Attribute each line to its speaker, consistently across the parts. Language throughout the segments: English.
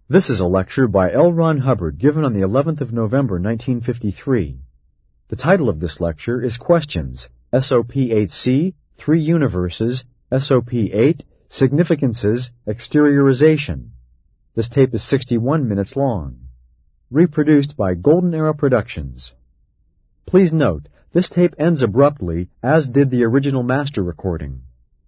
Speaker 1: This is a lecture by L. Ron Hubbard given on the 11th of November, 1953. The title of this lecture is Questions, SOP-8C, Three Universes, SOP-8, Significances, Exteriorization. This tape is 61 minutes long. Reproduced by Golden Era Productions. Please note, this tape ends abruptly, as did the original master recording.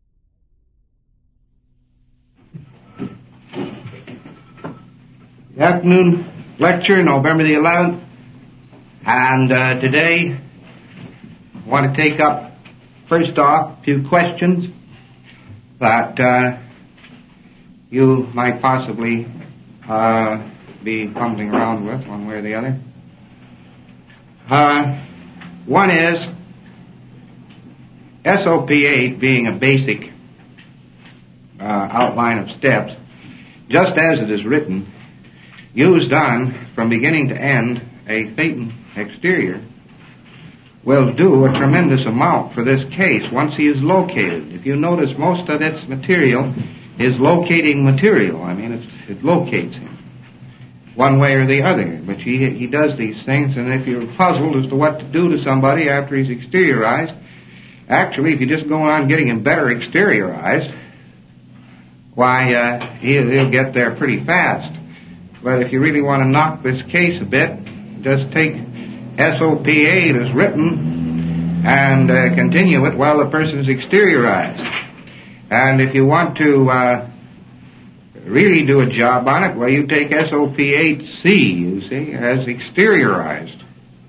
Speaker 2: Good afternoon lecture, November the 11th, and today I want to take up, first off, a few questions that you might possibly be fumbling around with one way or the other. One is, SOP-8 being a basic outline of steps, just as it is written, used on, from beginning to end, a Thetan exterior, will do a tremendous amount for this case once he is located. If you notice, most of its material is locating material. I mean, it locates him one way or the other. But he does these things, and if you're puzzled as to what to do to somebody after he's exteriorized, actually, if you just go on getting him better exteriorized, why, he'll get there pretty fast. But if you really want to knock this case a bit, just take SOP-8 as written and continue it while the person is exteriorized. And if you want to really do a job on it, well, you take SOP-8C, you see, as exteriorized.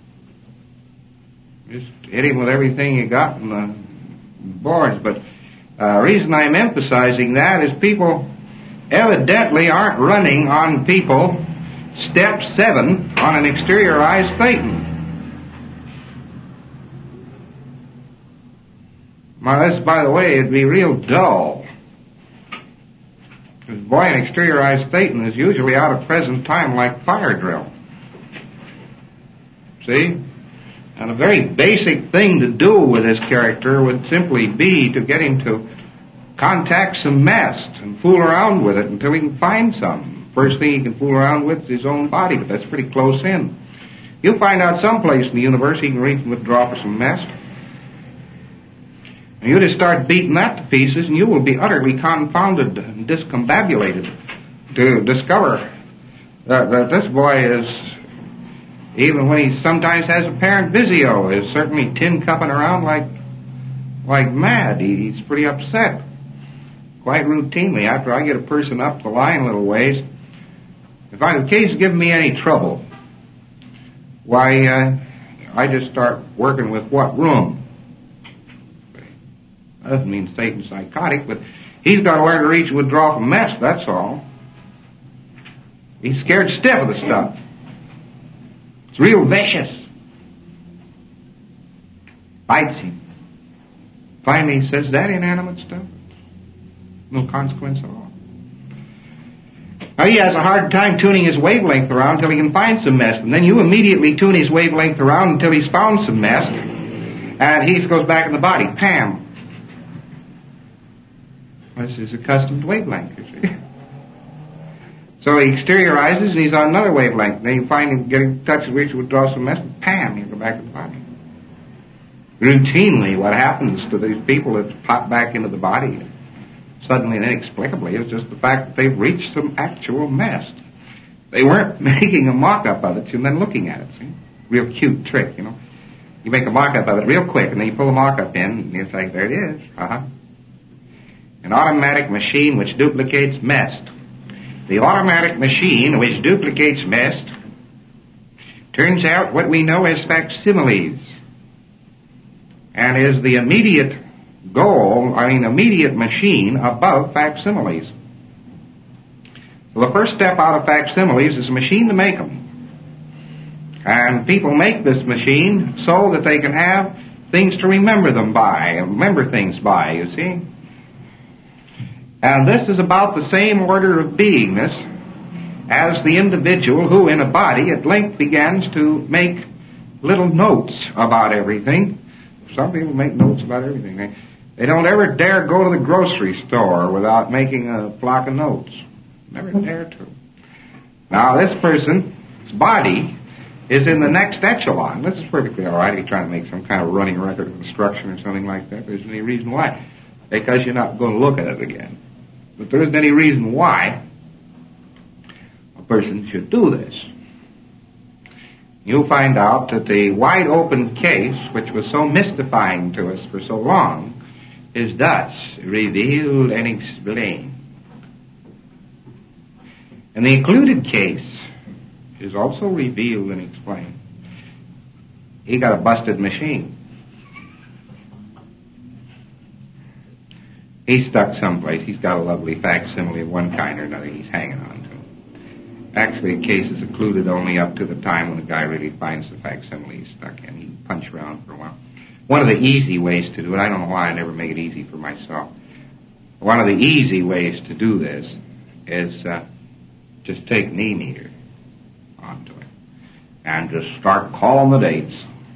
Speaker 2: Just hit him with everything you got in the boards. But the reason I'm emphasizing that is people evidently aren't running on people step 7 on an exteriorized Thetan. Now, this, by the way, it'd be real dull. Because, boy, an exteriorized Thetan is usually out of present time like fire drill. See? And a very basic thing to do with this character would simply be to get him to contact some mest and fool around with it until he can find some. First thing he can fool around with is his own body, but that's pretty close in. You'll find out someplace in the universe he can reach and withdraw for some mest. And you just start beating that to pieces, and you will be utterly confounded and discombobulated to discover that this boy is, even when he sometimes has apparent visio, is certainly tin-cupping around like mad. He's pretty upset. Quite routinely, after I get a person up the line a little ways, if the case is giving me any trouble, why, I just start working with what room. That doesn't mean Satan's psychotic, but he's got to learn to reach and withdraw from mess, that's all. He's scared stiff of the stuff. It's real vicious. Bites him. Finally he says, that inanimate stuff? No consequence at all. Now he has a hard time tuning his wavelength around until he can find some mess. And then you immediately tune his wavelength around until he's found some mess. And he goes back in the body. Pam. This is accustomed wavelength, you see. So he exteriorizes and he's on another wavelength. Then you find him getting touch and reach, withdraw some mess. And pam, he'll go back in the body. Routinely, what happens to these people that pop back into the body suddenly and inexplicably is just the fact that they've reached some actual mess. They weren't making a mock-up of it and then looking at it, see? Real cute trick, you know. You make a mock-up of it real quick and then you pull the mock-up in and you say, there it is. An automatic machine which duplicates mest. The automatic machine which duplicates mest turns out what we know as facsimiles and is the immediate immediate machine above facsimiles. So the first step out of facsimiles is a machine to make them. And people make this machine so that they can have things to remember things by, you see. And this is about the same order of beingness as the individual who in a body at length begins to make little notes about everything. Some people make notes about everything. They don't ever dare go to the grocery store without making a block of notes. Never dare to. Now, this person's body is in the next echelon. This is perfectly all right. You're trying to make some kind of running record of instruction or something like that. There isn't any reason why. Because you're not going to look at it again. But there isn't any reason why a person should do this. You'll find out that the wide open case, which was so mystifying to us for so long, is thus revealed and explained. And the included case is also revealed and explained. He got a busted machine. He's stuck someplace. He's got a lovely facsimile of one kind or another he's hanging on to. Actually, the case is included only up to the time when the guy really finds the facsimile he's stuck in. He can punch around for a while. One of the easy ways to do it, I don't know why I never make it easy for myself. One of the easy ways to do this is just take an e-meter onto it and just start calling the dates.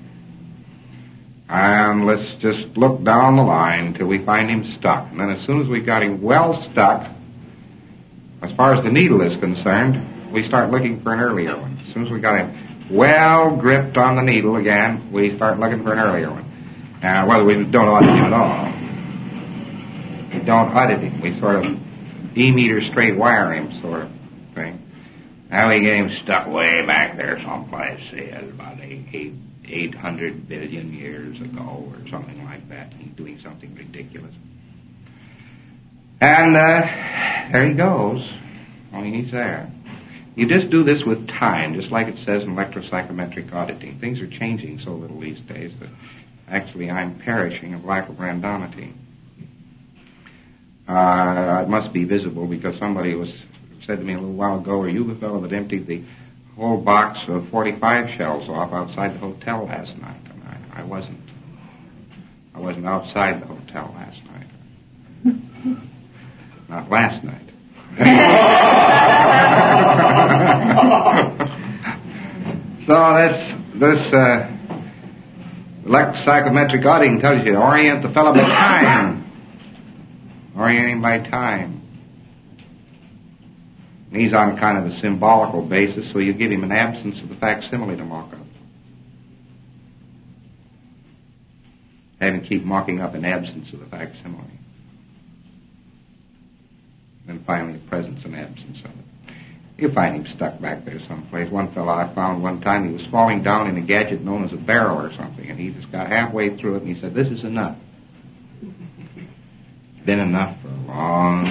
Speaker 2: And let's just look down the line till we find him stuck. And then as soon as we got him well stuck, as far as the needle is concerned, we start looking for an earlier one. As soon as we got him well gripped on the needle again, we start looking for an earlier one. Now, whether we don't audit him at all. We don't audit him. We sort of e-meter straight wire him sort of thing. Now we get him stuck way back there someplace. He has about 800 billion years ago or something like that. He's doing something ridiculous. And there he goes. Only he's there. You just do this with time, just like it says in electropsychometric auditing. Things are changing so little these days that actually I'm perishing of lack of randomity. It must be visible because somebody said to me a little while ago, "Are you the fellow that emptied the whole box of 45 shells off outside the hotel last night?" And I wasn't. I wasn't outside the hotel last night. Not last night. So this electropsychometric auditing tells you to orient the fellow by time. Orient him by time. And he's on kind of a symbolical basis, so you give him an absence of the facsimile to mock up. Have him keep mocking up an absence of the facsimile. Then finally a presence and absence of it. You'll find him stuck back there someplace. One fellow I found one time, he was falling down in a gadget known as a barrel or something, and he just got halfway through it, and he said, "This is enough." It's been enough for a long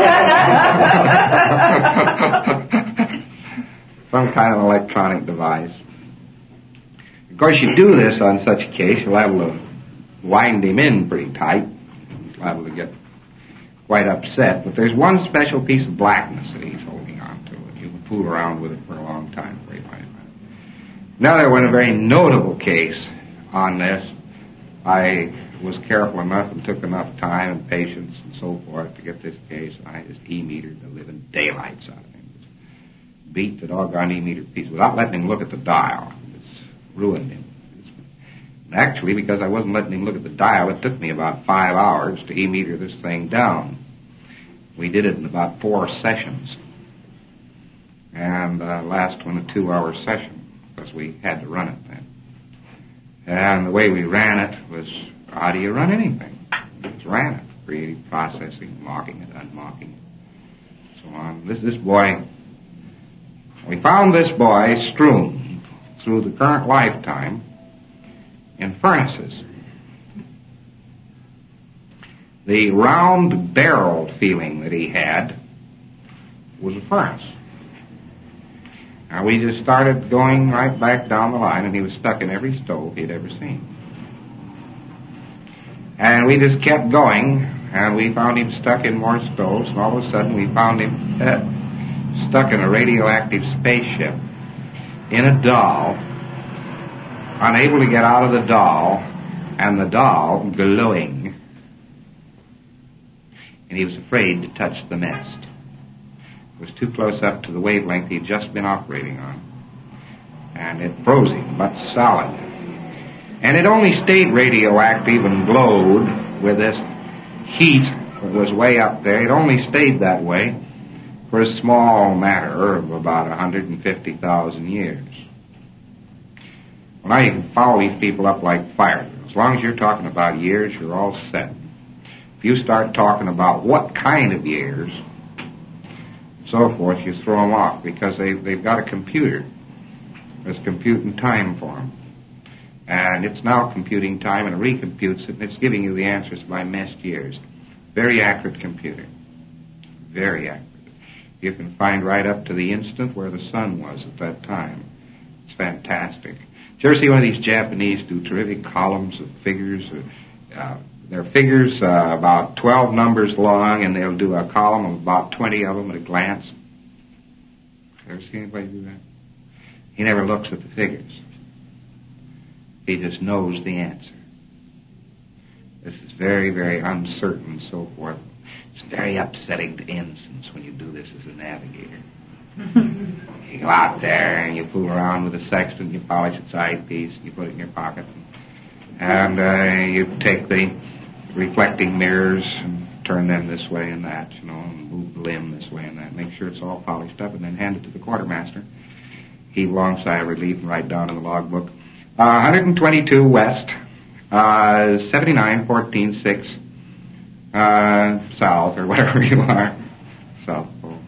Speaker 2: time. Some kind of electronic device. Of course, you do this on such a case, you'll have to wind him in pretty tight. He's liable to get quite upset, but there's one special piece of blackness that he's holding on to, and you can fool around with it for a long time before you find it. Another one, a very notable case on this. I was careful enough and took enough time and patience and so forth to get this case. I just e-metered the living daylights out of him. Just beat the doggone e-meter piece without letting him look at the dial. It's ruined him. Actually, because I wasn't letting him look at the dial, it took me about 5 hours to e-meter this thing down. We did it in about 4 sessions. And the last one, a 2-hour session, because we had to run it then. And the way we ran it was, how do you run anything? We just ran it. Creative processing, mocking it, unmocking it, so on. This boy, we found this boy strewn through the current lifetime in furnaces. The round barrel feeling that he had was a furnace. Now we just started going right back down the line, and he was stuck in every stove he'd ever seen. And we just kept going, and we found him stuck in more stoves, and all of a sudden we found him stuck in a radioactive spaceship in a doll, unable to get out of the doll, and the doll glowing. And he was afraid to touch the mist. It was too close up to the wavelength he'd just been operating on. And it froze him, but solid. And it only stayed radioactive and glowed with this heat that was way up there. It only stayed that way for a small matter of about 150,000 years. Well, now you can follow these people up like fire. As long as you're talking about years, you're all set. If you start talking about what kind of years, so forth, you throw them off because they've got a computer that's computing time for them. And it's now computing time and it recomputes it, and it's giving you the answers by missed years. Very accurate computer. Very accurate. You can find right up to the instant where the sun was at that time. It's fantastic. Did you ever see one of these Japanese do terrific columns of figures? They're figures about 12 numbers long, and they'll do a column of about 20 of them at a glance. Ever see anybody do that? He never looks at the figures. He just knows the answer. This is very, very uncertain and so forth. It's very upsetting to innocents when you do this as a navigator. You go out there and you fool around with a sextant, you polish its eyepiece, and you put it in your pocket. And you take the reflecting mirrors and turn them this way and that, and move the limb this way and that. Make sure it's all polished up and then hand it to the quartermaster. Heave a long sigh of relief and write down in the logbook. 122 west, 79, 14, 6, south, or whatever you are. South Pole.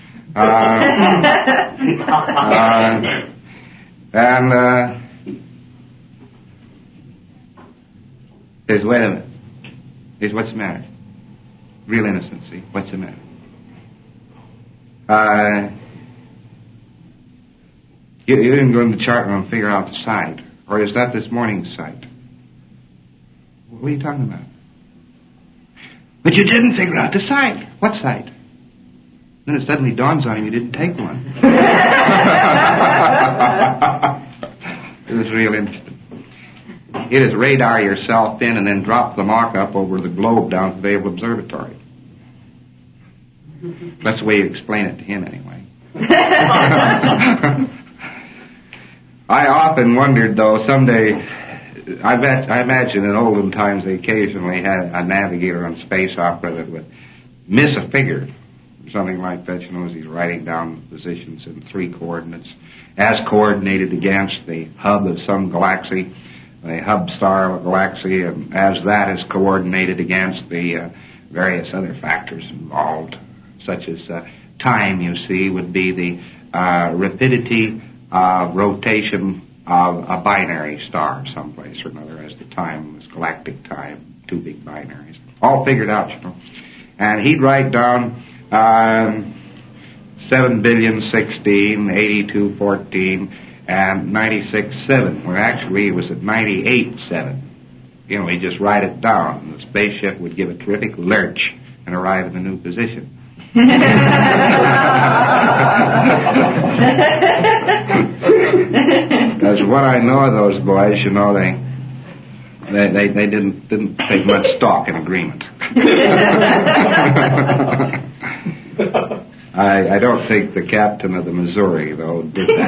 Speaker 2: Says, wait a minute. Says, what's the matter? Real innocency. What's the matter? You didn't go in the chart room and figure out the site. Or is that this morning's site? What are you talking about? But you didn't figure out the site. What site? Then it suddenly dawns on him you didn't take one. It was real interesting. It is radar yourself in and then drop the mock-up over the globe down to the Naval Observatory. That's the way you explain it to him, anyway. I often wondered, though, someday, I imagine in olden times they occasionally had a navigator on space opera that would miss a figure, something like that, as he's writing down the positions in 3 coordinates, as coordinated against the hub of some galaxy, the hub star of a galaxy, and as that is coordinated against the various other factors involved, such as time, you see, would be the rapidity of rotation of a binary star someplace or another, as the time was galactic time, 2 big binaries. All figured out, And he'd write down 7,016,000,016, 82,14, and 96,7, where actually it was at 98,7. He'd just write it down, and the spaceship would give a terrific lurch and arrive in a new position. Because what I know of those boys, they didn't take much stock in agreement. I don't think the captain of the Missouri, though, did that.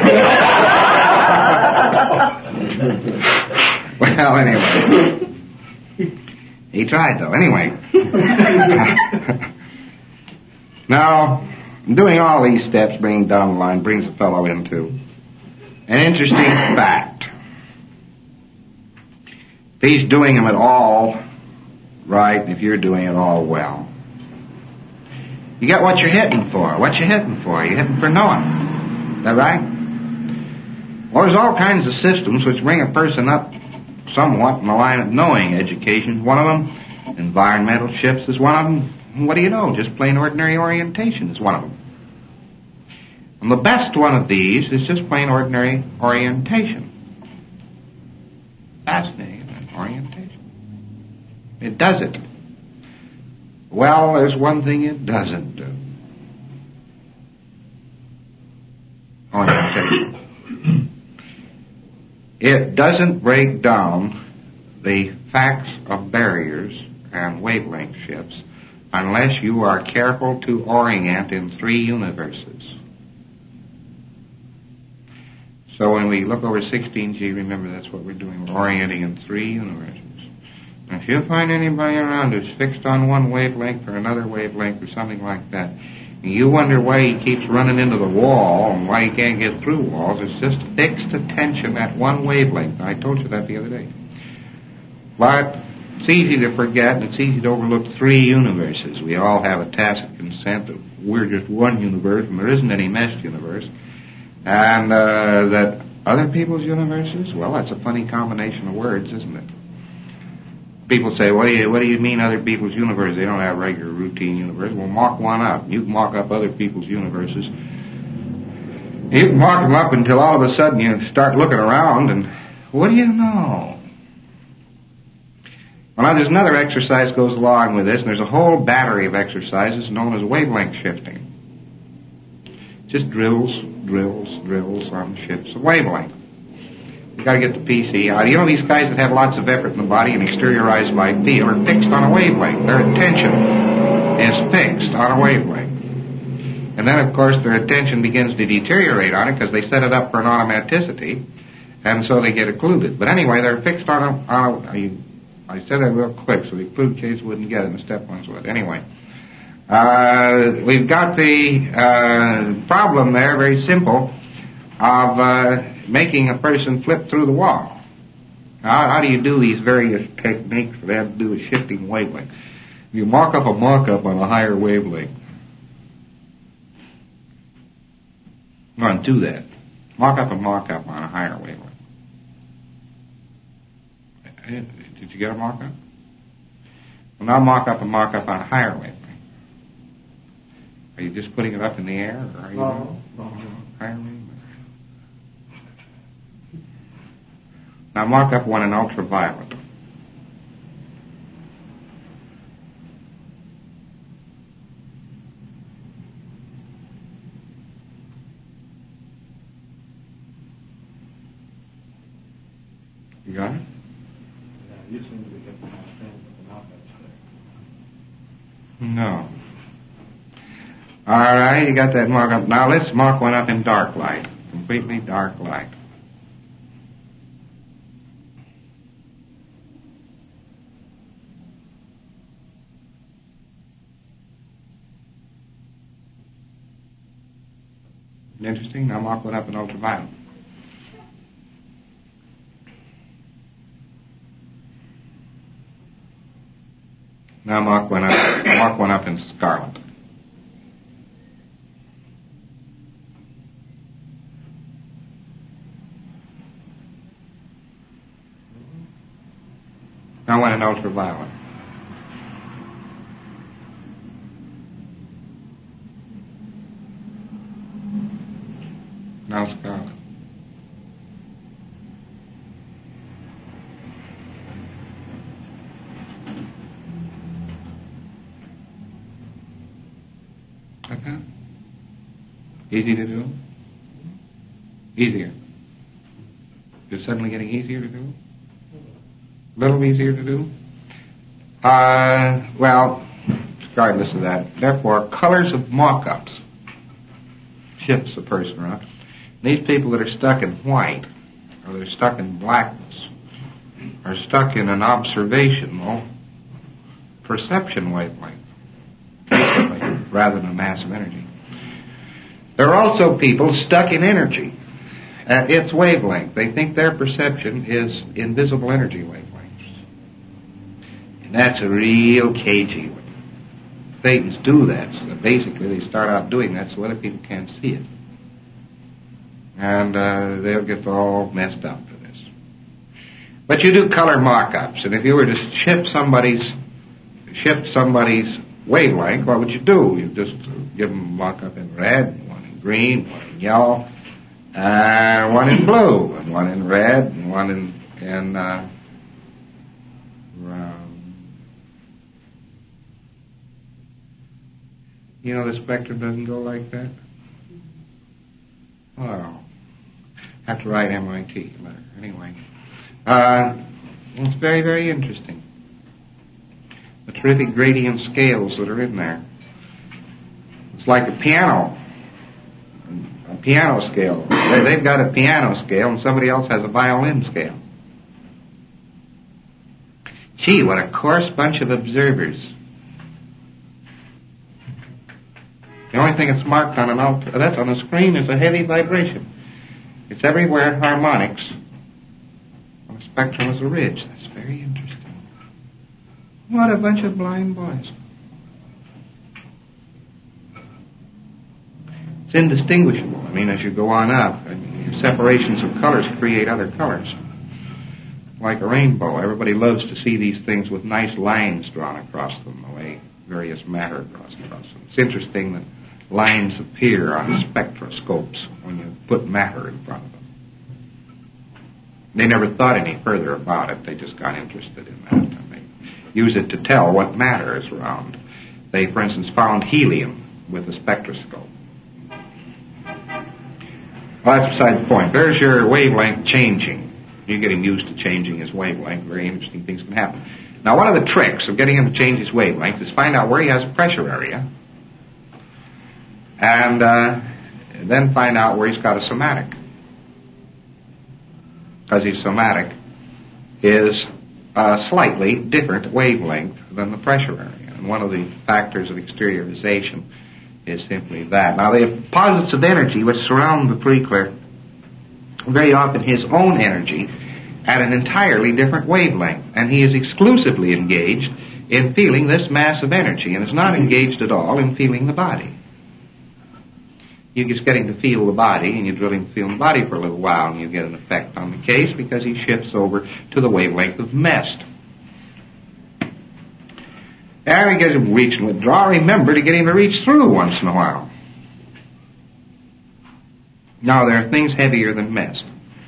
Speaker 2: Well, anyway. He tried, though. Anyway. Now, doing all these steps, bringing down the line, brings a fellow into an interesting fact. If he's doing them at all right, if you're doing it all well, you got what you're hitting for. What you hitting for? You're hitting for knowing. Is that right? Well, there's all kinds of systems which bring a person up somewhat in the line of knowing. Education is one of them. Environmental shifts is one of them. And what do you know? Just plain ordinary orientation is one of them. And the best one of these is just plain ordinary orientation. Fascinating, orientation. It does it. Well, there's one thing it doesn't do. Orientation. It doesn't break down the facts of barriers and wavelength shifts unless you are careful to orient in 3 universes. So when we look over 16G, remember that's what we're doing. We're orienting in 3 universes. If you find anybody around who's fixed on one wavelength or another wavelength or something like that, You wonder why he keeps running into the wall and why he can't get through walls. It's just fixed attention at one wavelength. I told you that the other day. But it's easy to forget and it's easy to overlook three universes. We all have a tacit consent that we're just one universe and there isn't any meshed universe. And that other people's universes, well, that's a funny combination of words, isn't it? People say, what do you mean other people's universes? They don't have regular routine universes. Well, mock one up. You can mock up other people's universes. You can mock them up until all of a sudden you start looking around and what do you know? Well, now there's another exercise goes along with this, and there's a whole battery of exercises known as wavelength shifting. Just drills on shifts of wavelength. You got to get the PC out. You know these guys that have lots of effort in the body and exteriorized by feel are fixed on a wavelength. Their attention is fixed on a wavelength. And then, of course, their attention begins to deteriorate on it because they set it up for an automaticity, and so they get occluded. But anyway, they're fixed on I said that real quick so the occluded case wouldn't get it and the step ones would. Anyway, we've got the problem there, very simple, of making a person flip through the wall. How do you do these various techniques that have to do with shifting wavelength? You mock up a mock-up on a higher wavelength. Go on, do that. Mock up a mock-up on a higher wavelength. Did you get a mock-up? Well, now mock up a mock-up on a higher wavelength. Are you just putting it up in the air? Or are you higher wavelength? Now mock up one in ultraviolet. You got it?
Speaker 3: Yeah, you seem to be getting my thing with the mock-ups there.
Speaker 2: No. All right, you got that mock up. Now let's mock one up in dark light. Completely dark light. Interesting. Now mock one up in ultraviolet. Now mock one up in scarlet. Now one in ultraviolet. Now scarlet. Okay. Easy to do? Easier. Is it suddenly getting easier to do? A little easier to do? Well, regardless of that. Therefore, colors of mock-ups shifts a person around. These people that are stuck in white, or they're stuck in blackness, are stuck in an observational perception wavelength, rather than a mass of energy. There are also people stuck in energy at its wavelength. They think their perception is invisible energy wavelengths. And that's a real cagey one. Thetans do that. So basically, they start out doing that so other people can't see it. And they'll get all messed up for this. But you do color mock-ups, and if you were to shift somebody's wavelength, what would you do? You just give them a mock-up in red, one in green, one in yellow, one in blue, and one in red, and one in you know the spectrum doesn't go like that? Well, I have to write MIT letter. Anyway, it's very, very interesting. The terrific gradient scales that are in there. It's like a piano scale. They've got a piano scale and somebody else has a violin scale. Gee, what a coarse bunch of observers. You only thing it's marked on that's on the screen is a heavy vibration. It's everywhere harmonics. On the spectrum is a ridge. That's very interesting. What a bunch of blind boys. It's indistinguishable. I mean, as you go on up, separations of colors create other colors. Like a rainbow. Everybody loves to see these things with nice lines drawn across them, the way various matter across them. It's interesting that lines appear on spectroscopes when you put matter in front of them. They never thought any further about it. They just got interested in that. And they use it to tell what matter is around. They, for instance, found helium with a spectroscope. Well, that's beside the point. There's your wavelength changing. You get him used to changing his wavelength. Very interesting things can happen. Now, one of the tricks of getting him to change his wavelength is find out where he has a pressure area, and then find out where he's got a somatic. Because his somatic is a slightly different wavelength than the pressure area. And one of the factors of exteriorization is simply that. Now, the deposits of energy which surround the preclear, very often his own energy, at an entirely different wavelength. And he is exclusively engaged in feeling this mass of energy and is not engaged at all in feeling the body. You just get him to feel the body, and you drill him to feel the body for a little while, and you get an effect on the case because he shifts over to the wavelength of MEST. There we get him reach and withdraw. Remember to get him to reach through once in a while. Now, there are things heavier than MEST.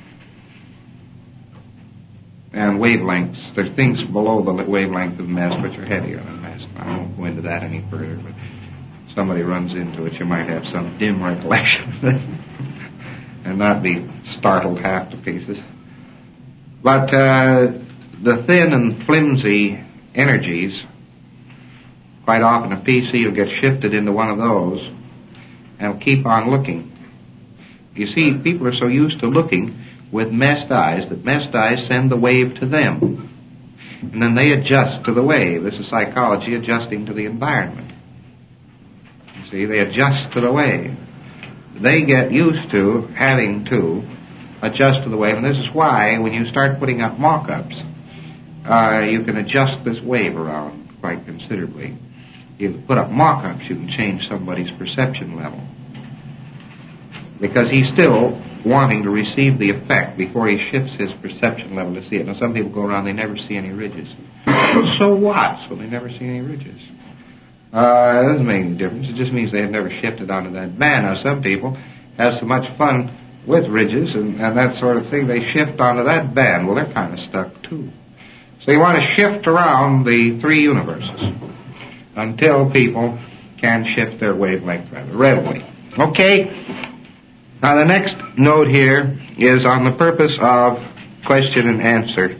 Speaker 2: And wavelengths, there's things below the wavelength of MEST which are heavier than MEST. I won't go into that any further, but somebody runs into it, you might have some dim recollection of it and not be startled half to pieces. But the thin and flimsy energies, quite often a PC will get shifted into one of those and will keep on looking. You see, people are so used to looking with MEST eyes that MEST eyes send the wave to them. And then they adjust to the wave. This is psychology adjusting to the environment. You see, they adjust to the wave. They get used to having to adjust to the wave. And this is why when you start putting up mock-ups, you can adjust this wave around quite considerably. You put up mock-ups, you can change somebody's perception level. Because he's still wanting to receive the effect before he shifts his perception level to see it. Now, some people go around, they never see any ridges. So what? So they never see any ridges. It doesn't make any difference. It just means they have never shifted onto that band. Now, some people have so much fun with ridges and that sort of thing, they shift onto that band. Well, they're kind of stuck, too. So you want to shift around the three universes until people can shift their wavelength rather readily. Okay? Now, the next note here is on the purpose of question and answer.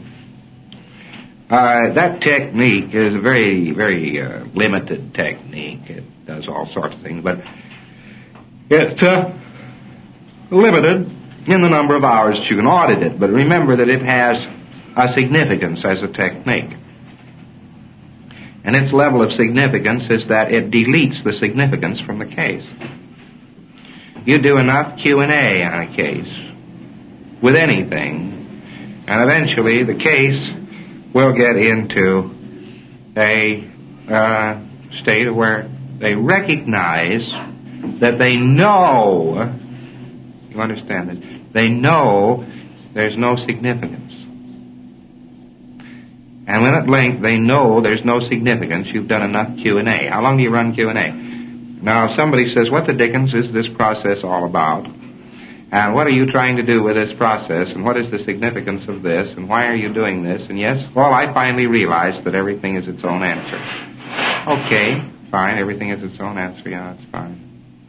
Speaker 2: That technique is a very, very limited technique. It does all sorts of things, but it's limited in the number of hours that you can audit it. But remember that it has a significance as a technique. And its level of significance is that it deletes the significance from the case. You do enough Q&A on a case with anything, and eventually the case will get into a state where they recognize that they know, you understand this, they know there's no significance. And when at length they know there's no significance, you've done enough Q&A. How long do you run Q&A? Now, somebody says, what the dickens is this process all about? And what are you trying to do with this process? And what is the significance of this? And why are you doing this? And yes, well, I finally realized that everything is its own answer. Okay, fine, everything is its own answer. Yeah, that's fine.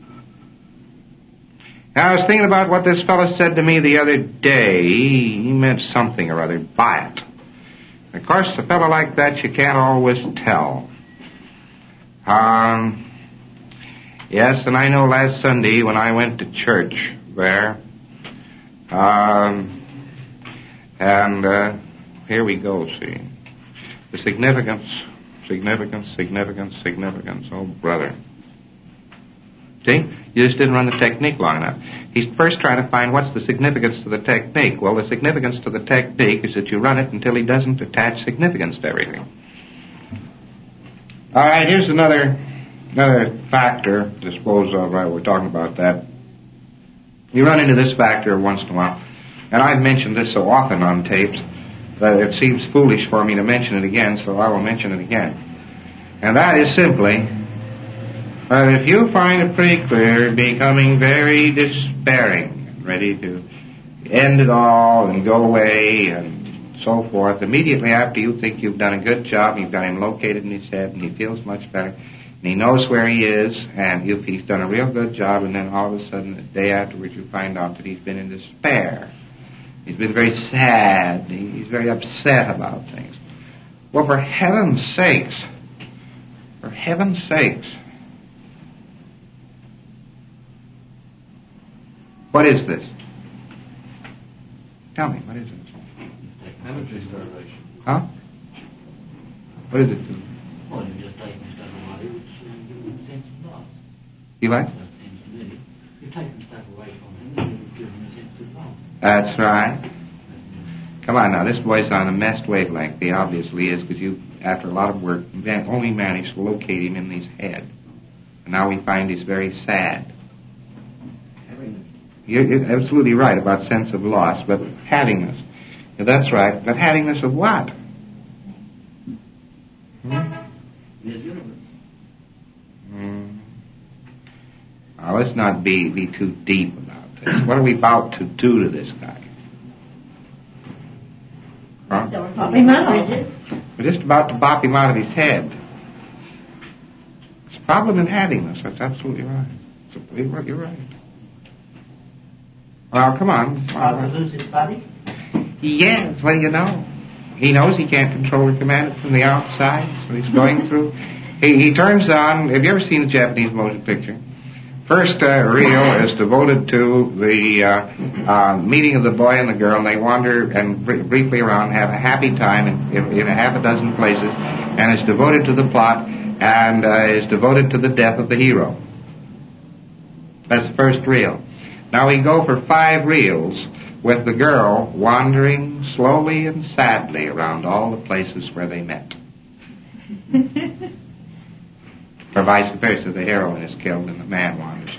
Speaker 2: Now, I was thinking about what this fellow said to me the other day. He meant something or other by it. Of course, a fellow like that you can't always tell. Yes, and I know last Sunday when I went to church there, and here we go, see. The significance. Oh, brother. See? You just didn't run the technique long enough. He's first trying to find what's the significance to the technique. Well, the significance to the technique is that you run it until he doesn't attach significance to everything. All right, here's another factor to dispose of. Right, we're talking about that. You run into this factor once in a while, and I've mentioned this so often on tapes that it seems foolish for me to mention it again, so I will mention it again. And that is simply that if you find it pretty clear becoming very despairing and ready to end it all and go away and so forth, immediately after you think you've done a good job, you've got him located in his head and he feels much better, and he knows where he is, and if he's done a real good job, and then all of a sudden, the day afterwards, you find out that he's been in despair. He's been very sad. He's very upset about things. Well, for heaven's sakes, what is this? Tell me, what is this?
Speaker 3: Energy starvation.
Speaker 2: Huh? What is it?
Speaker 4: Well, you're just taking stuff away, which gives him a sense of loss.
Speaker 2: You what?
Speaker 4: That seems to me. You're taking stuff away from him, and you're giving him a sense of loss.
Speaker 2: That's right. Come on now, this boy's on a messed wavelength. He obviously is, because you, after a lot of work, only managed to locate him in his head. And now we find he's very sad. You're absolutely right about sense of loss, but havingness. That's right, but havingness of what? Now, let's not be too deep about this. What are we about to do to this guy? Huh?
Speaker 5: Bop him out.
Speaker 2: We're just about to bop him out of his head. It's a problem in havingness. That's absolutely right. You're right. Well, come on.
Speaker 4: To lose his body?
Speaker 2: Yes, what do you know? He knows he can't control or command it from the outside, so he's going through. He turns on. Have you ever seen a Japanese motion picture? First reel is devoted to the meeting of the boy and the girl, and they wander and briefly around, have a happy time in a half a dozen places, and it's devoted to the plot and is devoted to the death of the hero. That's the first reel. Now we go for 5 reels with the girl wandering slowly and sadly around all the places where they met. Or vice versa, the heroine is killed and the man wanders.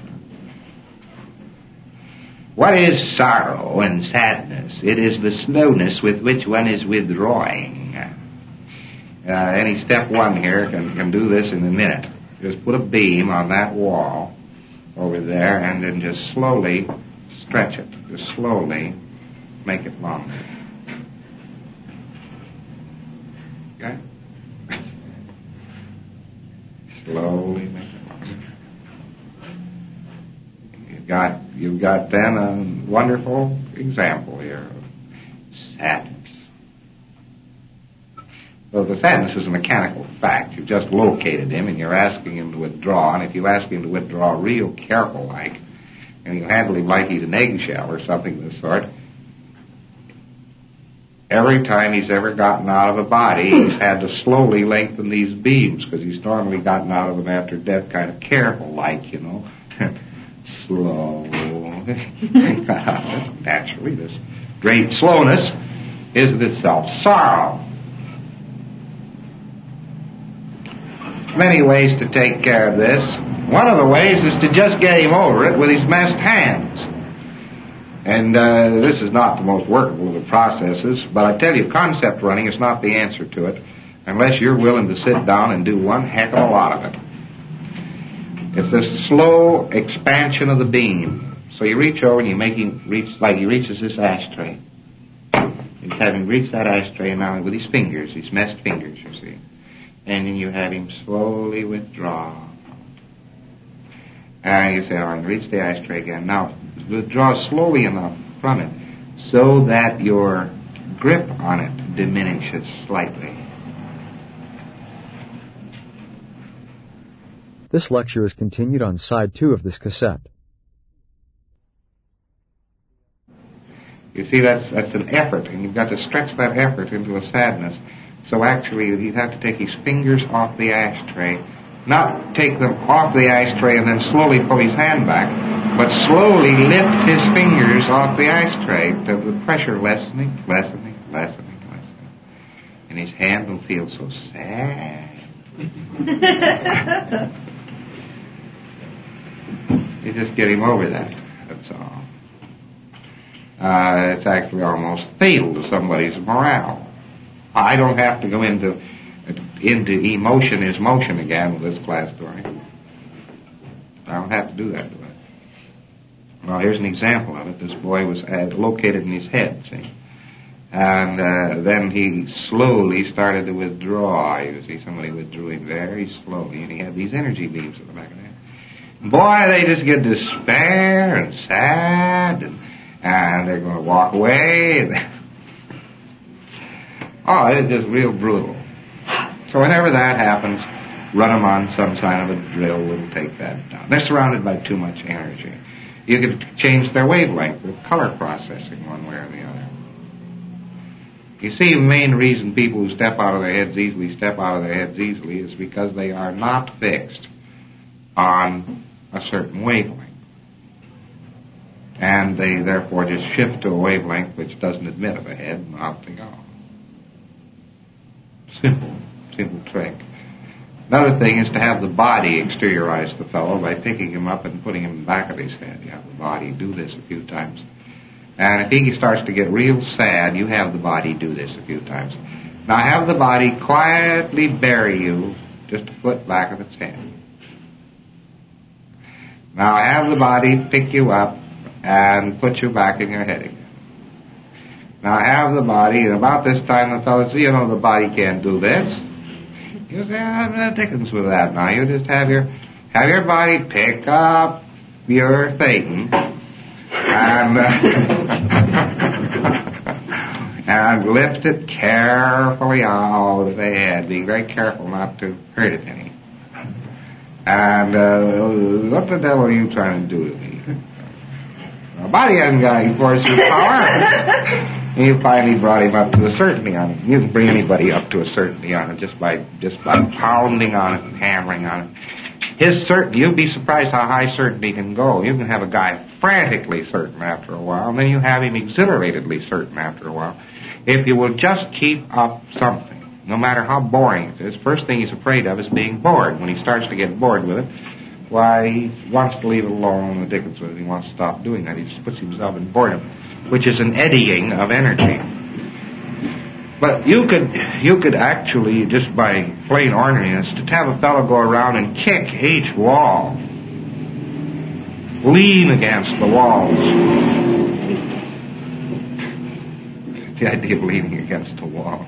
Speaker 2: What is sorrow and sadness? It is the slowness with which one is withdrawing. Any step 1 here can do this in a minute. Just put a beam on that wall over there and then just slowly stretch it. Just slowly make it longer. Okay? Slowly make it longer. You've got then a wonderful example here of sadness. So the sadness is a mechanical fact. You've just located him and you're asking him to withdraw, and if you ask him to withdraw real careful like, and you handle him like he's an eggshell or something of the sort, every time he's ever gotten out of a body, he's had to slowly lengthen these beams, because he's normally gotten out of them after death kind of careful like, you know. Slow. Naturally, this great slowness is in itself sorrow. Many ways to take care of this. One of the ways is to just get him over it with his messed hands. And this is not the most workable of the processes, but I tell you, concept running is not the answer to it unless you're willing to sit down and do one heck of a lot of it. It's this slow expansion of the beam. So you reach over and you make him reach like he reaches this ashtray. You have him reach that ashtray now with his fingers, his messed fingers, you see. And then you have him slowly withdraw. And you say, all right, reach the ashtray again. Now, withdraw slowly enough from it so that your grip on it diminishes slightly.
Speaker 1: This lecture is continued on side 2 of this cassette.
Speaker 2: You see, that's an effort, and you've got to stretch that effort into a sadness. So actually, he'd have to take his fingers off the ashtray not take them off the ashtray and then slowly pull his hand back, but slowly lift his fingers off the ashtray to the pressure lessening. And his hand will feel so sad. You just get him over that, that's all. It's actually almost fatal to somebody's morale. I don't have to go into emotion is motion again with this class story. I don't have to do that to it. Well, here's an example of it. This boy was located in his head, see? And then he slowly started to withdraw. You see, somebody withdrew him very slowly, and he had these energy beams in the back of the head. Boy, they just get despair and sad, and they're going to walk away. Oh, it's just real brutal. So whenever that happens, run them on some kind of a drill that'll take that down. They're surrounded by too much energy. You could change their wavelength with color processing one way or the other. You see, the main reason people who step out of their heads easily is because they are not fixed on a certain wavelength. And they therefore just shift to a wavelength which doesn't admit of a head, and out they go. Simple trick. Another thing is to have the body exteriorize the fellow by picking him up and putting him in the back of his head. You have the body do this a few times. And if he starts to get real sad, you have the body do this a few times. Now have the body quietly bury you just a foot back of its head. Now have the body pick you up and put you back in your head again. Now have the body, and about this time the fellow says, you know, the body can't do this. You say, I'm not dickens with that now. You just have your body pick up your thing and lift it carefully out of the head, being very careful not to hurt it any. And what the devil are you trying to do to me? The body hasn't got any force or power. He finally brought him up to a certainty on it. You can bring anybody up to a certainty on it just by pounding on it and hammering on it. His certainty, you'd be surprised how high certainty can go. You can have a guy frantically certain after a while, and then you have him exhilaratedly certain after a while. If you will just keep up something, no matter how boring it is, first thing he's afraid of is being bored. When he starts to get bored with it, why, he wants to leave it alone, the dickens with it. He wants to stop doing that. He just puts himself in boredom, which is an eddying of energy. But you could actually, just by plain orneriness, to have a fellow go around and kick each wall, lean against the walls. The idea of leaning against a wall.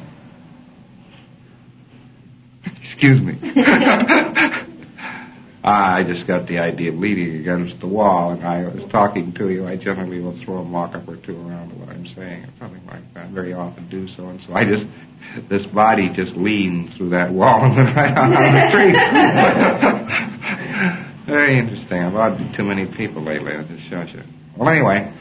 Speaker 2: Excuse me. I just got the idea of leaning against the wall, and I was talking to you. I generally will throw a mock-up or two around to what I'm saying, or something like that. Very often do so, and so this body just leans through that wall and went right out on the street. Very interesting. I've bothered too many people lately, that just shows you. Well, anyway.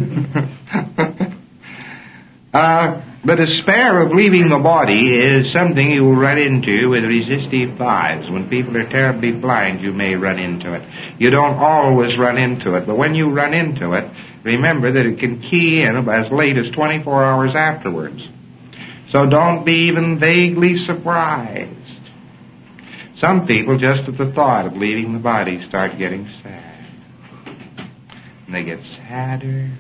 Speaker 2: The despair of leaving the body is something you will run into with resistive fives. When people are terribly blind, you may run into it. You don't always run into it, but when you run into it, remember that it can key in as late as 24 hours afterwards. So don't be even vaguely surprised. Some people, just at the thought of leaving the body, start getting sad. And they get sadder,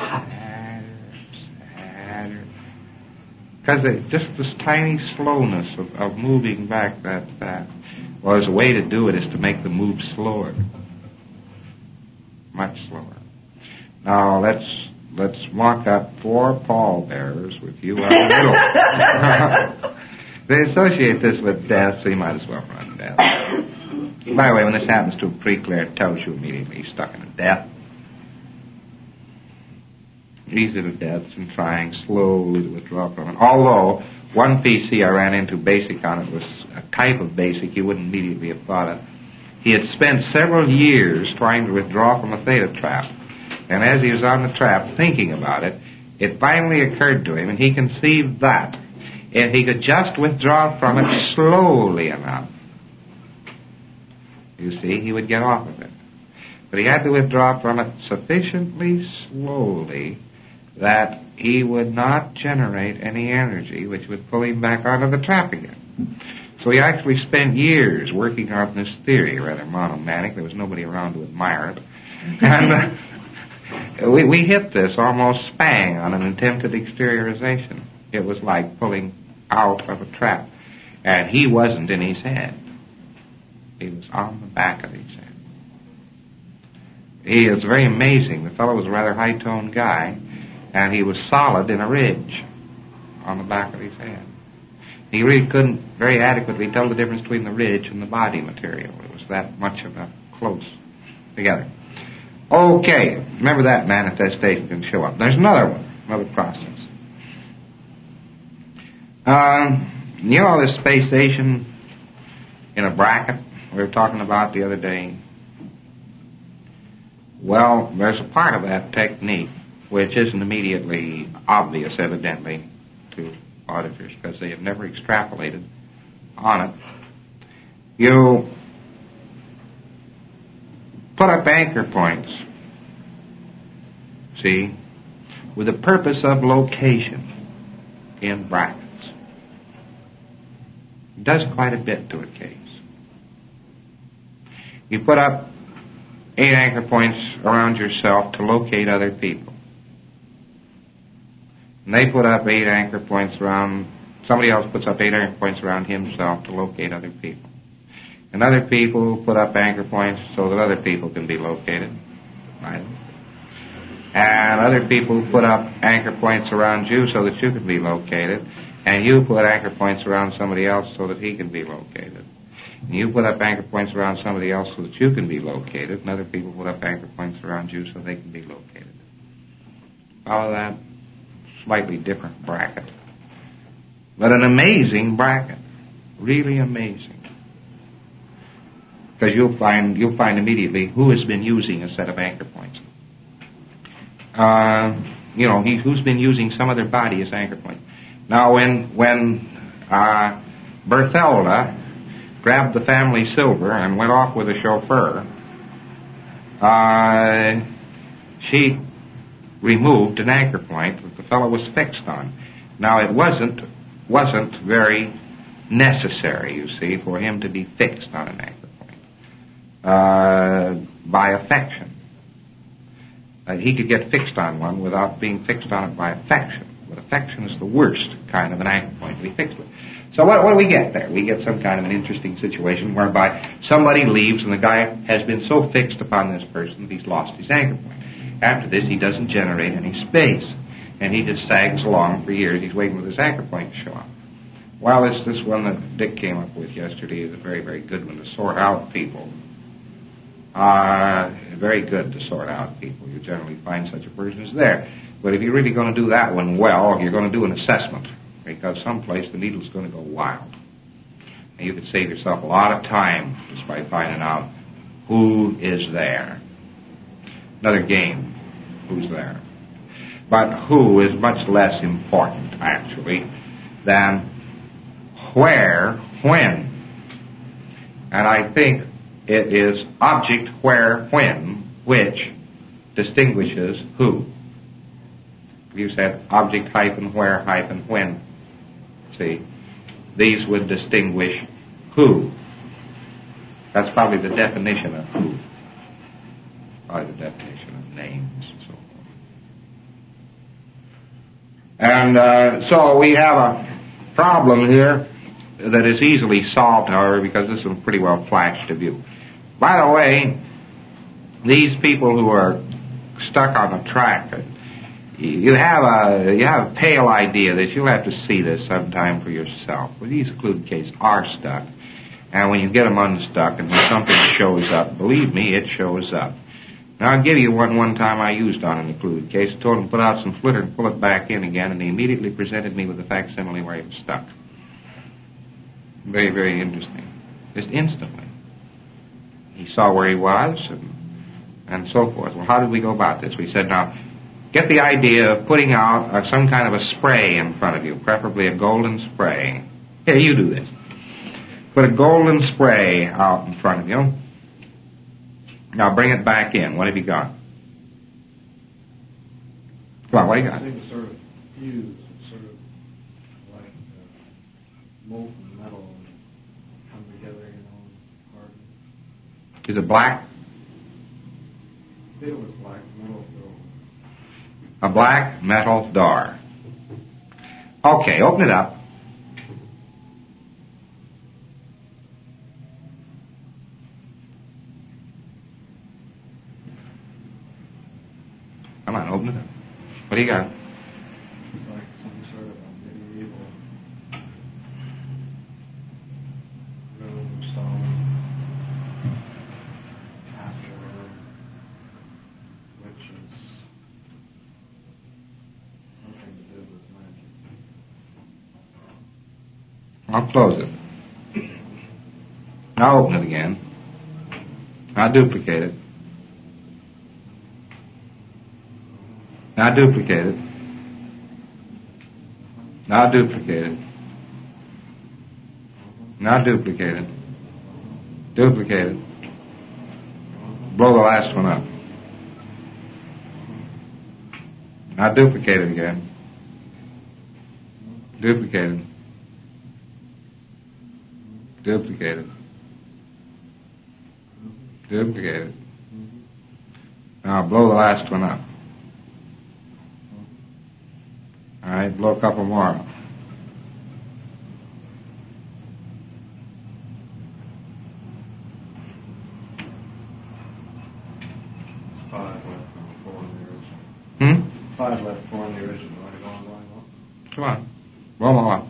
Speaker 2: sadder. Because just this tiny slowness of moving back that fast. Well, there's a way to do it is to make the move slower. Much slower. Now, let's mock up 4 pallbearers with you on the middle. They associate this with death, so you might as well run death. By the way, when this happens to a pre-clear, it tells you immediately he's stuck in a death. Easy to death and trying slowly to withdraw from it. Although, one PC I ran into basic on it was a type of basic you wouldn't immediately have thought of. He had spent several years trying to withdraw from a theta trap. And as he was on the trap thinking about it, it finally occurred to him, and he conceived that if he could just withdraw from it slowly enough, You see, he would get off of it. But he had to withdraw from it sufficiently slowly that he would not generate any energy which would pull him back onto the trap again. So he actually spent years working on this theory, rather monomanic. There was nobody around to admire it. And we hit this almost spang on an attempted exteriorization. It was like pulling out of a trap. And he wasn't in his head. He was on the back of his head. He is very amazing. The fellow was a rather high-toned guy, and he was solid in a ridge on the back of his head. He really couldn't very adequately tell the difference between the ridge and the body material. It was that much of a close together. Okay, remember that manifestation can show up. There's another one, another process. You know this space station in a bracket we were talking about the other day? Well, there's a part of that technique which isn't immediately obvious, evidently, to auditors because they have never extrapolated on it. You put up anchor points, see, with the purpose of location in brackets. It does quite a bit to a case. You put up 8 anchor points around yourself to locate other people. And they put up 8 anchor points around, somebody else puts up 8 anchor points around himself to locate other people. And other people put up anchor points so that other people can be located. Right? And other people put up anchor points around you so that you can be located. And you put anchor points around somebody else so that he can be located. And you put up anchor points around somebody else so that you can be located. And other people put up anchor points around you so they can be located. Follow that? Slightly different bracket. But an amazing bracket. Really amazing. Because you'll find immediately who has been using a set of anchor points. Who's been using some other body as anchor point. Now, when Berthelda grabbed the family silver and went off with the chauffeur, she removed an anchor point that the fellow was fixed on. Now, it wasn't very necessary, you see, for him to be fixed on an anchor point by affection. He could get fixed on one without being fixed on it by affection. But affection is the worst kind of an anchor point to be fixed with. So what do we get there? We get some kind of an interesting situation whereby somebody leaves and the guy has been so fixed upon this person that he's lost his anchor point. After this, he doesn't generate any space. And he just sags along for years. He's waiting for his anchor point to show up. Well, it's this one that Dick came up with yesterday is a very, very good one to sort out people. Very good to sort out people. You generally find such a person is there. But if you're really going to do that one well, you're going to do an assessment. Because someplace the needle's going to go wild. And you could save yourself a lot of time just by finding out who is there. Another game, who's there. But who is much less important, actually, than where, when. And I think it is object, where, when, which distinguishes who. You said object hyphen where hyphen when. See, these would distinguish who. That's probably the definition of who. Probably the definition of names and so forth. And so we have a problem here that is easily solved, however, because this is pretty well flashed to view. By the way, these people who are stuck on the track, you have a pale idea that you'll have to see this sometime for yourself. Well, these occluded cases are stuck, and when you get them unstuck and when something shows up, believe me, it shows up. Now, I'll give you one time I used on an occluded case. I told him to put out some flitter and pull it back in again, and he immediately presented me with a facsimile where he was stuck. Very, very interesting. Just instantly. He saw where he was and so forth. Well, how did we go about this? We said, now, get the idea of putting out some kind of a spray in front of you, preferably a golden spray. Here, you do this. Put a golden spray out in front of you, Now bring it back in. What have you got? Come on, what do you got?
Speaker 3: It seems sort of fused. It's sort of like molten metal and come together, you know, and harden.
Speaker 2: Is it black?
Speaker 3: It was black metal, though.
Speaker 2: A black metal door. Okay, open it up. Come on, open it up. What do you got?
Speaker 3: It's like some sort of a medieval room, stone, after room, which is something to do with magic.
Speaker 2: I'll close it. Now open it again. Now duplicate it. Now duplicate it. Now duplicate it. Now duplicate it. Duplicate it. Blow the last one up. Now duplicate it again. Duplicate it. Duplicate it. Duplicate it. Now blow the last one up. All right, blow a couple more up.
Speaker 3: Five left, four in the original. Five left, four in the original. Are you going on?
Speaker 2: Come on. Blow them all up.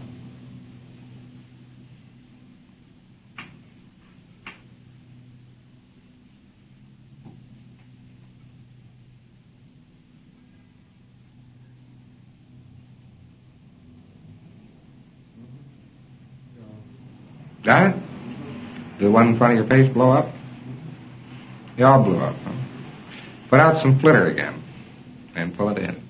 Speaker 2: Got it? The one in front of your face blow up? They all blew up. Huh? Put out some flitter again and pull it in.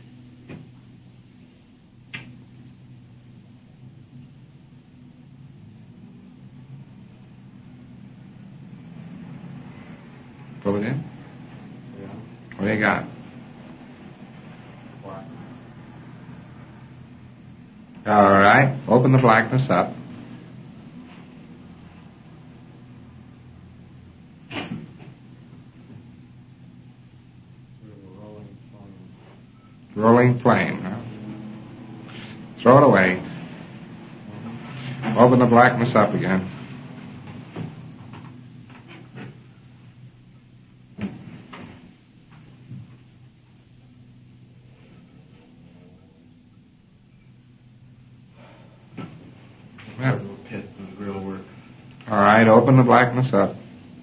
Speaker 2: Pull it in?
Speaker 3: Yeah.
Speaker 2: What do you got?
Speaker 3: Black.
Speaker 2: All right. Open the blackness up. Rolling flame. Huh? Throw it away. Open the blackness up again.
Speaker 3: Pit and grill work.
Speaker 2: All right, open the blackness up.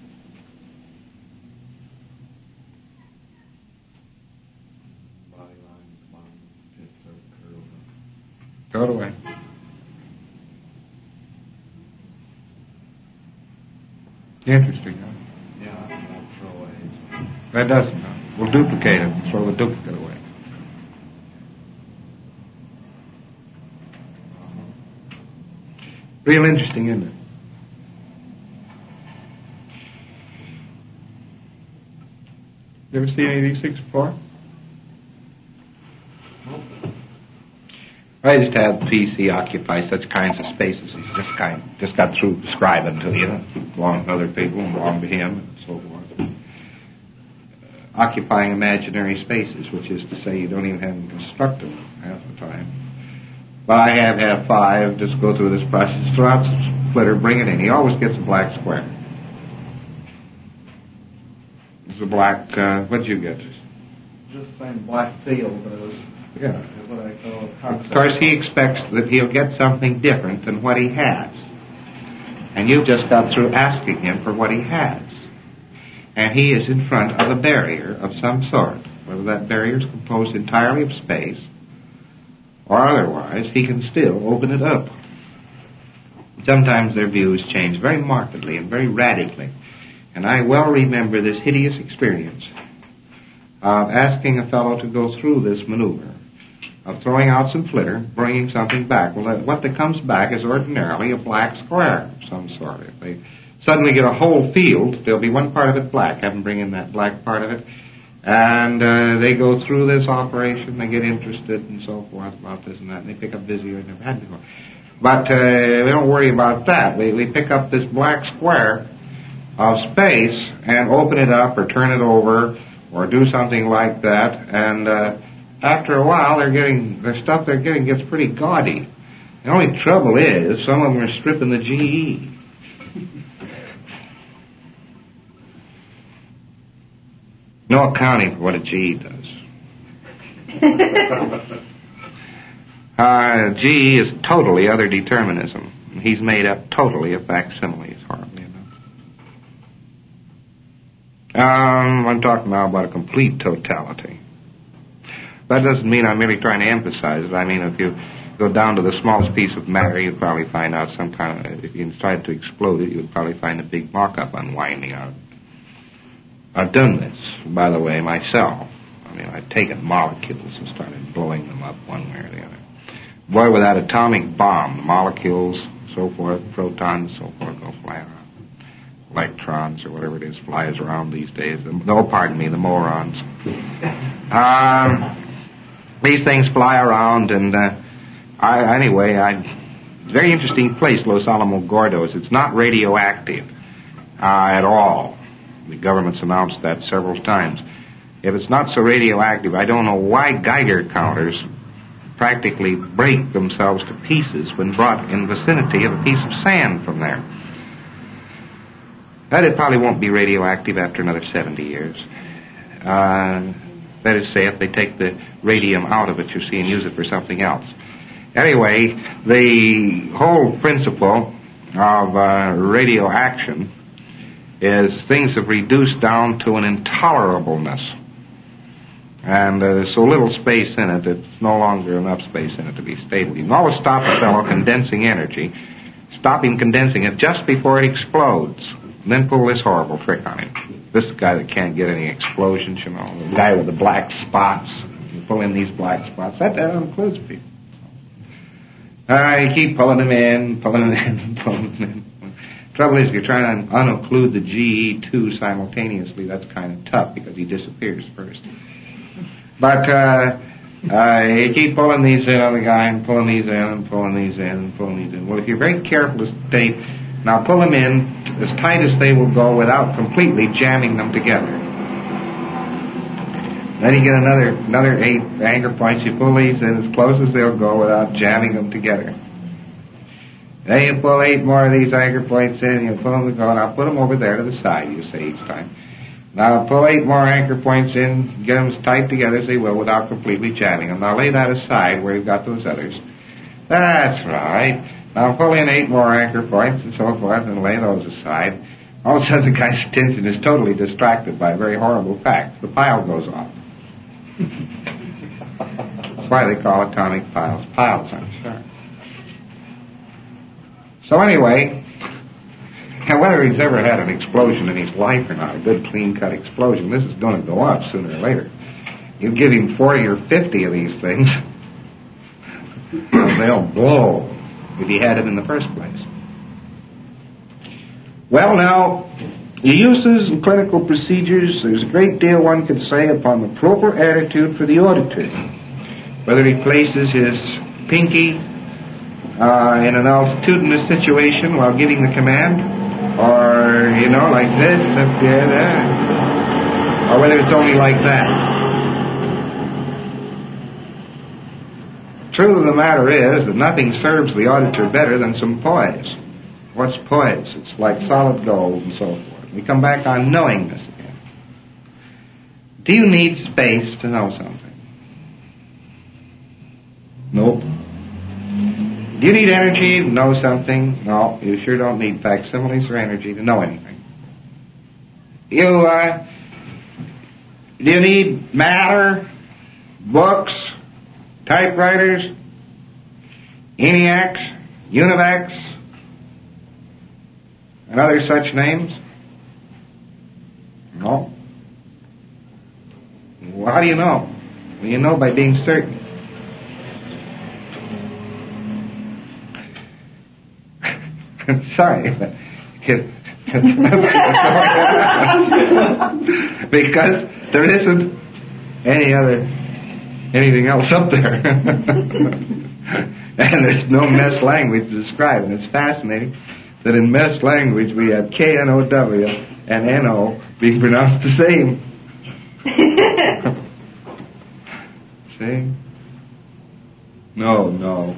Speaker 2: Throw it away. Interesting, huh?
Speaker 3: Yeah, I'll throw away.
Speaker 2: That doesn't, huh? We'll duplicate it and throw the duplicate away. Real interesting, isn't it? You ever see any of these things before? I used to have PC occupy such kinds of spaces. He just got through describing to you, along with other people, and along with him, and so forth. Occupying imaginary spaces, which is to say you don't even have them constructed half the time. But I have had 5 just go through this process, throw out some splitter, bring it in. He always gets a black square. It's a black, what'd you get?
Speaker 3: Just the same black field as
Speaker 2: Yeah.
Speaker 3: what I call a concept.
Speaker 2: Of course, he expects that he'll get something different than what he has. And you've just got through asking him for what he has. And he is in front of a barrier of some sort. Whether that barrier is composed entirely of space or otherwise, he can still open it up. Sometimes their views change very markedly and very radically. And I well remember this hideous experience of asking a fellow to go through this maneuver of throwing out some flitter, bringing something back. Well, what that comes back is ordinarily a black square of some sort. If they suddenly get a whole field. There'll be one part of it black. Have them bring in that black part of it. And they go through this operation. They get interested and so forth about this and that. And they pick up Visio they never had before. But we don't worry about that. We pick up this black square of space and open it up or turn it over or do something like that. And after a while, the stuff they're getting gets pretty gaudy. The only trouble is some of them are stripping the GE. No accounting for what a GE does. GE is totally other determinism. He's made up totally of facsimiles, horribly enough. I'm talking now about a complete totality. That doesn't mean I'm merely trying to emphasize it. I mean, if you go down to the smallest piece of matter, you'd probably find out some kind of, if you decided to explode it, you'd probably find a big mock-up unwinding out. I've done this, by the way, myself. I mean, I've taken molecules and started blowing them up one way or the other. Boy, with that atomic bomb, the molecules, so forth, protons, so forth, go fly around. Electrons, or whatever it is, flies around these days. The morons. These things fly around, and very interesting place, Los Alamos Gordos. It's not radioactive at all. The government's announced that several times. If it's not so radioactive, I don't know why Geiger counters practically break themselves to pieces when brought in vicinity of a piece of sand from there. That it probably won't be radioactive after another 70 years. That is, say, if they take the radium out of it, you see, and use it for something else. Anyway, the whole principle of radioaction is things have reduced down to an intolerableness. And there's so little space in it, it's no longer enough space in it to be stable. You can always stop a fellow condensing energy, stop him condensing it just before it explodes, and then pull this horrible trick on him. This guy that can't get any explosions, you know, the guy with the black spots, you pull in these black spots, that includes people. You keep pulling them in, pulling them in. Trouble is, if you're trying to unocclude the GE2 simultaneously, that's kind of tough because he disappears first. But you keep pulling these in on the guy and pulling these in and pulling these in and pulling these in. Well, if you're very careful to state, now pull them in as tight as they will go without completely jamming them together. Then you get another 8 anchor points. You pull these in as close as they'll go without jamming them together. Then you pull 8 more of these anchor points in, you pull them to go, and I'll put them over there to the side, you say each time. Now pull 8 more anchor points in, get them as tight together as they will without completely jamming them. Now lay that aside where you've got those others. That's right. Now pull in 8 more anchor points and so forth and lay those aside. All of a sudden the guy's attention is totally distracted by a very horrible fact. The pile goes off. That's why they call atomic piles piles, I'm sure. So anyway, whether he's ever had an explosion in his life or not, a good clean-cut explosion, this is going to go up sooner or later. You give him 40 or 50 of these things, they'll blow if he had it in the first place. Well, now, the uses and clinical procedures, there's a great deal one could say upon the proper attitude for the auditor. Whether he places his pinky in an altitudinous situation while giving the command, or, like this, up there, or whether it's only like that. Truth of the matter is that nothing serves the auditor better than some poise. What's poise? It's like solid gold and so forth. We come back on knowingness again. Do you need space to know something? Nope. Do you need energy to know something? No, you sure don't need facsimiles or energy to know anything. Do you need matter, books, typewriters, ENIACs, UNIVACs, and other such names? No. Well, how do you know? Well, you know by being certain. Sorry, but Because there isn't anything else up there. And there's no mess language to describe it. And it's fascinating that in mess language we have K-N-O-W and N-O being pronounced the same. See? No.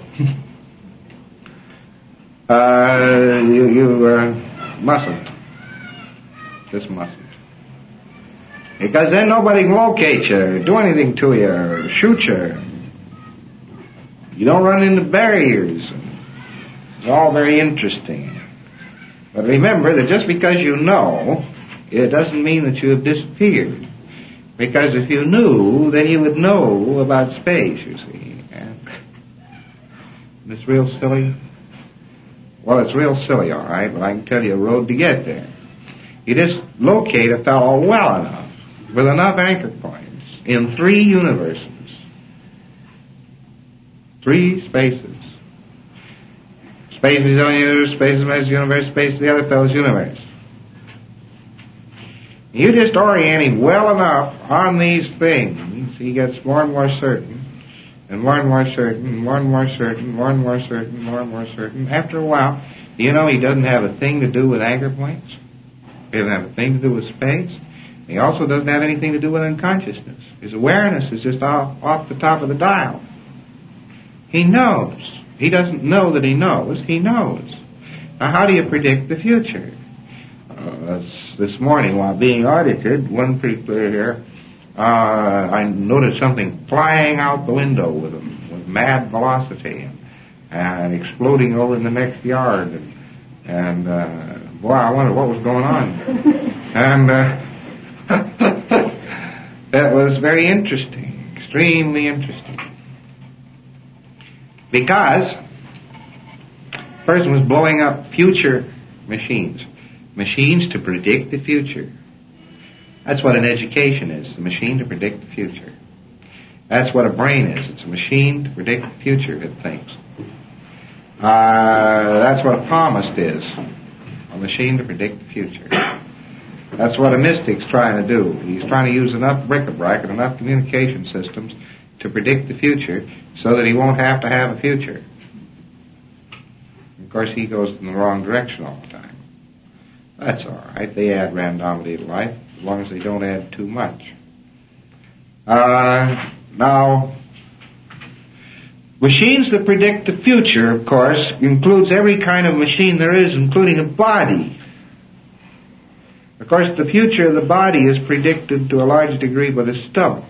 Speaker 2: You mustn't. Just mustn't. Because then nobody can locate you, or do anything to you, or shoot you. You don't run into barriers. It's all very interesting. But remember that just because you know, it doesn't mean that you have disappeared. Because if you knew, then you would know about space, you see. And it's real silly. Well, it's real silly, all right, but I can tell you a road to get there. You just locate a fellow well enough, with enough anchor points, in 3 universes. 3 spaces. Space is his own universe, space is his universe, space is the other fellow's universe. You just orient him well enough on these things, he gets more and more certain, and more and more certain, and more and more certain, more and more certain, more and more certain. After a while, you know he doesn't have a thing to do with anchor points. He doesn't have a thing to do with space. He also doesn't have anything to do with unconsciousness. His awareness is just off the top of the dial. He knows. He doesn't know that he knows. He knows. Now, how do you predict the future? This morning, while being audited, one pretty clear here, I noticed something flying out the window with mad velocity and exploding over in the next yard. And boy, I wondered what was going on. And that was very interesting, extremely interesting. Because the person was blowing up future machines to predict the future. That's what an education is, a machine to predict the future. That's what a brain is. It's a machine to predict the future, it thinks. That's what a palmist is, a machine to predict the future. That's what a mystic's trying to do. He's trying to use enough bric-a-brac and enough communication systems to predict the future so that he won't have to have a future. Of course, he goes in the wrong direction all the time. That's all right. They add randomity to life as long as they don't add too much. Now, machines that predict the future, of course, includes every kind of machine there is, including a body. Of course, the future of the body is predicted to a large degree by the stomach,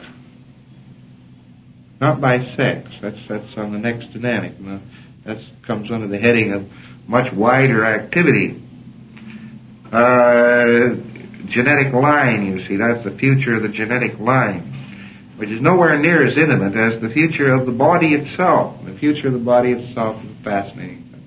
Speaker 2: not by sex. That's on the next dynamic. That comes under the heading of much wider activity. Genetic line, you see, that's the future of the genetic line, which is nowhere near as intimate as the future of the body itself. The future of the body itself is a fascinating thing.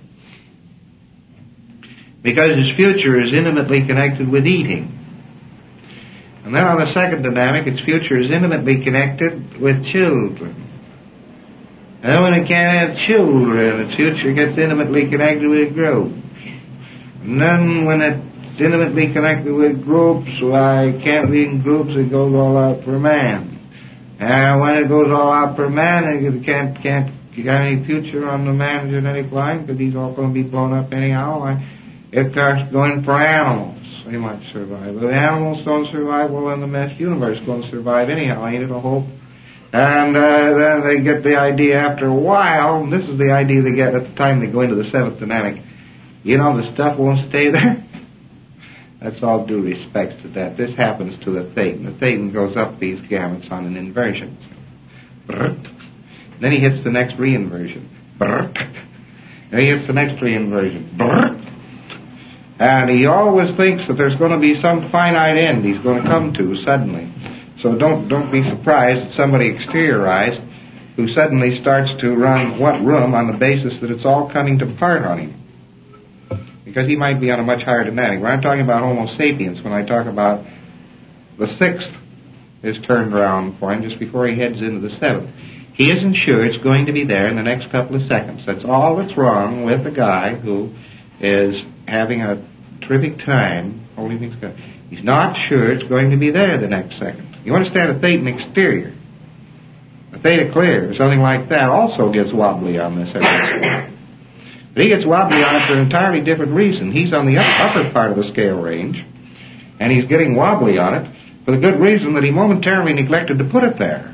Speaker 2: Because its future is intimately connected with eating. And then on the second dynamic, its future is intimately connected with children. And then when it can't have children, its future gets intimately connected with groups. And then when it's intimately connected with groups, why it can't be in groups, it goes all out for man. And when it goes all out for man, it can't get any future on the man's genetic line, because he's all going to be blown up anyhow. It starts going for animals. They might survive. If the animals don't survive, well, then the mesh universe is going to survive anyhow, ain't it, I hope? And then they get the idea after a while, and this is the idea they get at the time they go into the seventh dynamic. You know, the stuff won't stay there. That's all due respects to that. This happens to the Thetan. The Thetan goes up these gametes on an inversion. Then he hits the next reinversion. Then he hits the next reinversion. And he always thinks that there's going to be some finite end he's going to come to suddenly. So don't be surprised at somebody exteriorized who suddenly starts to run what room on the basis that it's all coming to part on him. Because he might be on a much higher dynamic. When I'm talking about Homo sapiens, when I talk about the sixth is turned around for him just before he heads into the seventh, he isn't sure it's going to be there in the next couple of seconds. That's all that's wrong with a guy who is having a terrific time holding things together. He's not sure it's going to be there the next second. You understand a Thetan exterior, a theta clear, or something like that, also gets wobbly on this every. But he gets wobbly on it for an entirely different reason. He's on the upper part of the scale range, and he's getting wobbly on it for the good reason that he momentarily neglected to put it there.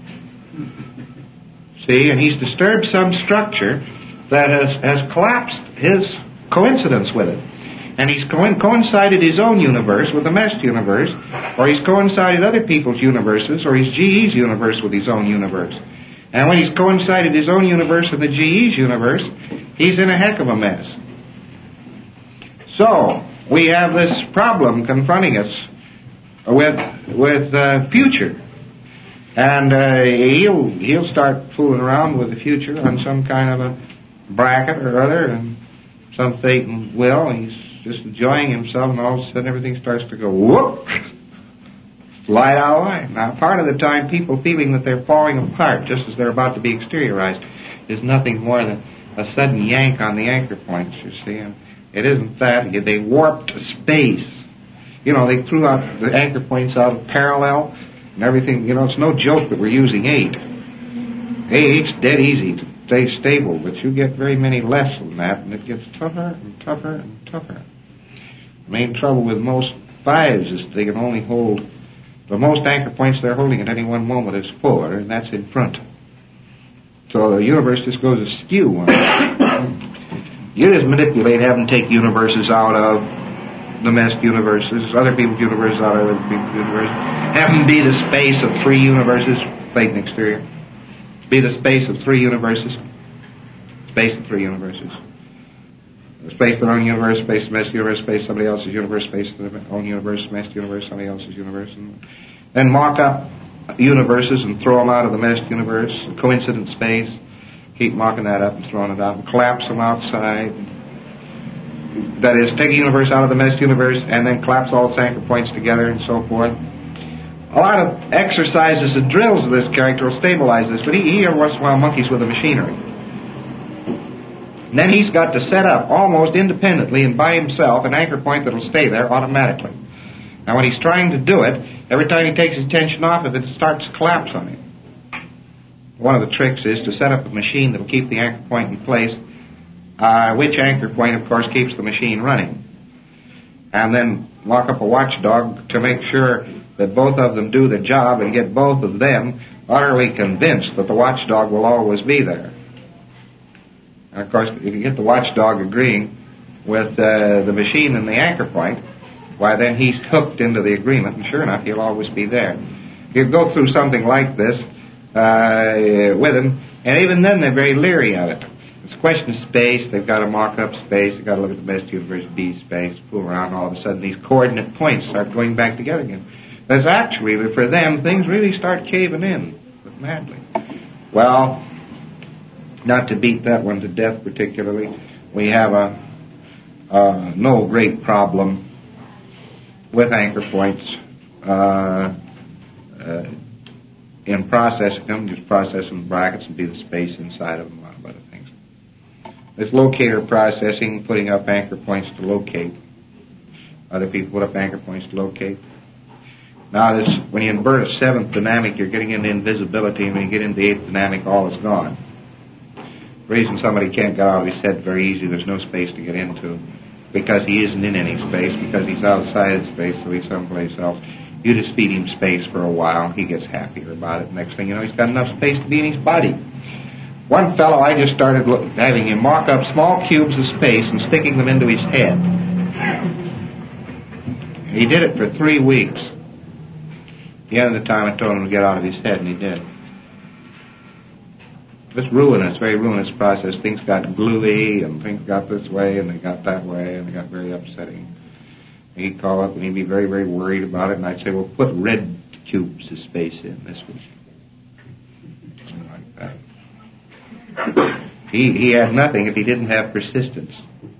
Speaker 2: See, and he's disturbed some structure that has collapsed his coincidence with it. And he's coincided his own universe with the meshed universe, or he's coincided other people's universes, or he's GE's universe with his own universe. And when he's coincided his own universe with the GE's universe, he's in a heck of a mess. So, we have this problem confronting us with future. And he'll start fooling around with the future on some kind of a bracket or other, and some Thetan will, and he's just enjoying himself, and all of a sudden everything starts to go whoop, slide out of line. Now, part of the time, people feeling that they're falling apart just as they're about to be exteriorized is nothing more than a sudden yank on the anchor points, you see. And it isn't that. They warped space. You know, they threw out the anchor points out of parallel and everything. You know, it's no joke that we're using 8. 8's dead easy to stay stable, but you get very many less than that, and it gets tougher and tougher and tougher. The main trouble with most 5s is they can only hold, the most anchor points they're holding at any one moment is 4, and that's in front. So the universe just goes askew. You just manipulate, have them take universes out of the meshed universes, other people's universes out of other people's universes, have them be the space of 3 universes, Thetan exterior. Be the space of 3 universes. Space of 3 universes. Space their own universe, space the meshed universe, space somebody else's universe, space their own universe, meshed universe, somebody else's universe. And then mock up universes and throw them out of the meshed universe, coincident space. Keep mocking that up and throwing it out and collapse them outside. That is, take a universe out of the meshed universe and then collapse all its anchor points together and so forth. A lot of exercises and drills of this character will stabilize this, but he every once in a while monkeys with the machinery. And then he's got to set up, almost independently and by himself, an anchor point that will stay there automatically. Now when he's trying to do it, every time he takes his attention off of it, it starts to collapse on him. One of the tricks is to set up a machine that will keep the anchor point in place, which anchor point, of course, keeps the machine running. And then lock up a watchdog to make sure that both of them do the job and get both of them utterly convinced that the watchdog will always be there. And of course, if you get the watchdog agreeing with the machine and the anchor point, why then he's hooked into the agreement, and sure enough, he'll always be there. You go through something like this with him, and even then they're very leery of it. It's a question of space. They've got to mock up space. They've got to look at the meshed universe, B space, fool around. All of a sudden, these coordinate points start going back together again. That's actually, for them, things really start caving in madly. Well, not to beat that one to death particularly, we have no great problem with anchor points in processing them. Just process them in brackets and be the space inside of them, a lot of other things. There's locator processing, putting up anchor points to locate. Other people put up anchor points to locate. Now, when you invert a 7th dynamic, you're getting into invisibility, and when you get into the 8th dynamic, all is gone. The reason somebody can't get out of his head very easy, there's no space to get into, because he isn't in any space, because he's outside of space, so he's someplace else. You just feed him space for a while, he gets happier about it. Next thing you know, he's got enough space to be in his body. One fellow, I just started having him mock up small cubes of space and sticking them into his head. He did it for 3 weeks. At the end of the time, I told him to get out of his head, and he did. It's ruinous, very ruinous process. Things got gluey, and things got this way, and they got that way, and they got very upsetting. He'd call up, and he'd be very, very worried about it, and I'd say, well, put red cubes of space in this week. Something like that. He had nothing if he didn't have persistence.